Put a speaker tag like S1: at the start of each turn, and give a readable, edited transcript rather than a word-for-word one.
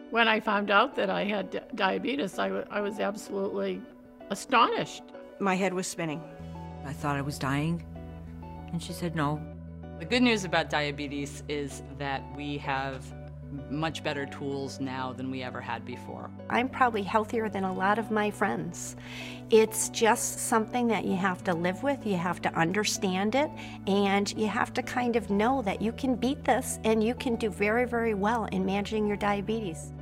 S1: When I found out that I had diabetes, I was absolutely astonished.
S2: My head was spinning.
S3: I thought I was dying, and she said no.
S4: The good news about diabetes is that we have much better tools now than we ever had before.
S5: I'm probably healthier than a lot of my friends. It's just something that you have to live with, you have to understand it, and you have to kind of know that you can beat this and you can do very, very well in managing your diabetes.